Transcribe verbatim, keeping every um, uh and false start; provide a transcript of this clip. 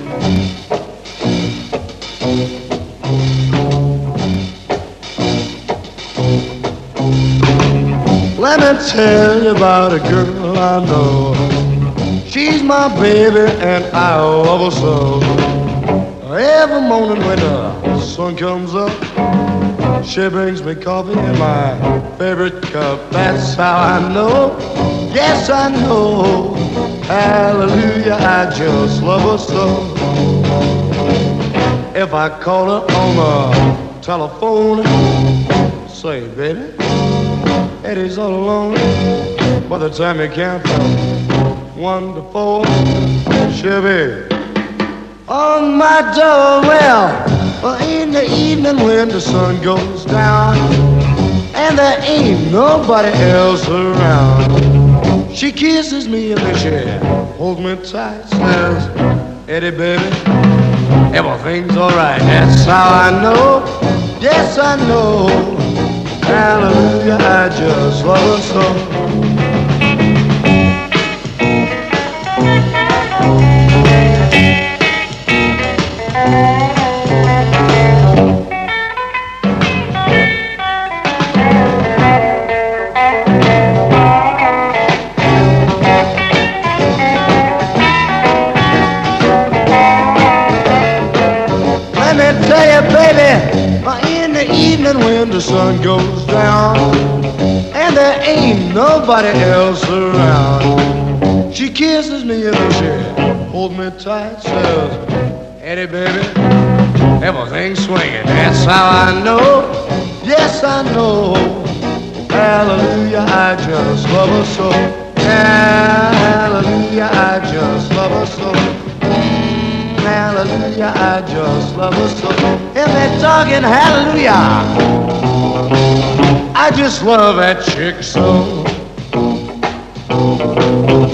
Let me tell you about a girl I know. She's my baby and I love her so. Every morning when the sun comes up, she brings me coffee in my favorite cup. That's how I know, yes I know. Hallelujah, I just love her so. If I call her on the telephone, say, baby, Eddie's all alone. By the time you count from one to four, she'll be on my door. Well, in the evening when the sun goes down and there ain't nobody else around, she kisses me and then she holds me tight, says, Eddie, baby, everything's alright. That's how I know, yes I know. Hallelujah, I just love her so. Let me tell you, baby, in the evening when the sun goes down and there ain't nobody else around, she kisses me and then she holds me tight, says, Eddie, baby, everything's swinging. That's how I know, yes I know. Hallelujah, I just love her so. Hallelujah, I just love her so. Hallelujah, I just love her so. And they're talking hallelujah, I just love that chick so.